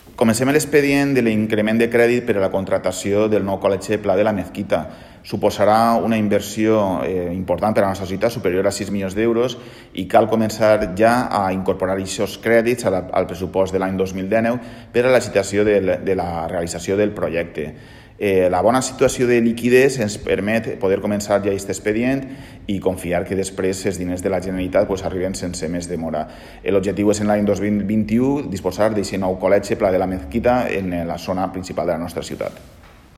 Comencem l'expedient de l'increment de crèdit per a la contractació del nou col·legi Pla de la Mezquita. Suposarà una inversió important per a la nostra ciutat, superior a 6 milions d'euros, i cal començar ja a incorporar aquests crèdits al pressupost de l'any 2019 per a la licitació de la realització del projecte. La bona situació de liquiditat ens permet poder començar ja aquest expedient i confiar que després els diners de la Generalitat arriben sense més demora. L'objectiu és en l'any 2021 disposar d'aquest nou col·legi Pla de la Mezquita en la zona principal de la nostra ciutat.